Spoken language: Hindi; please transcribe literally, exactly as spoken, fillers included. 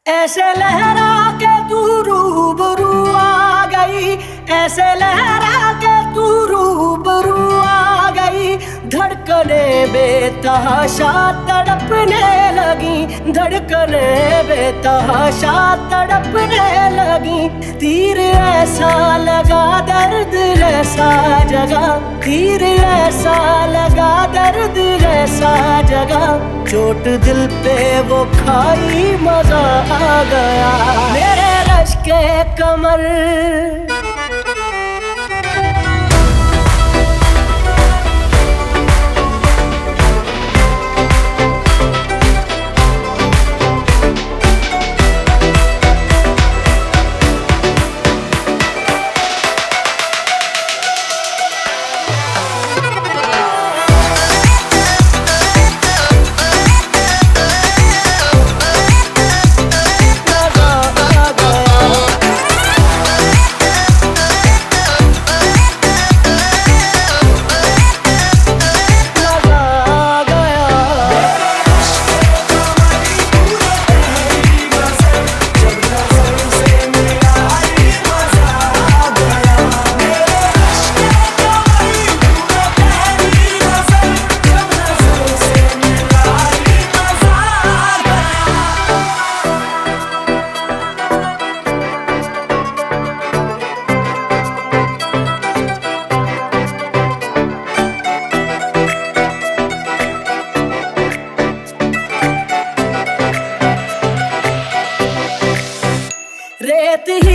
ऐसे लहरा के तू रूबरू आ गई, ऐसे लहरा के तू रूबरू आ गई। धड़कने बेतहाशा तड़पने लगी, धड़कने बेतहाशा तड़पने लगी। तीर ऐसा लगा दर्द ऐसा जगा, तीर ऐसा लगा दर्द ऐसा जगा। चोट दिल पे वो खाई मजा आ गया, मेरे रश के कमर। रेत ही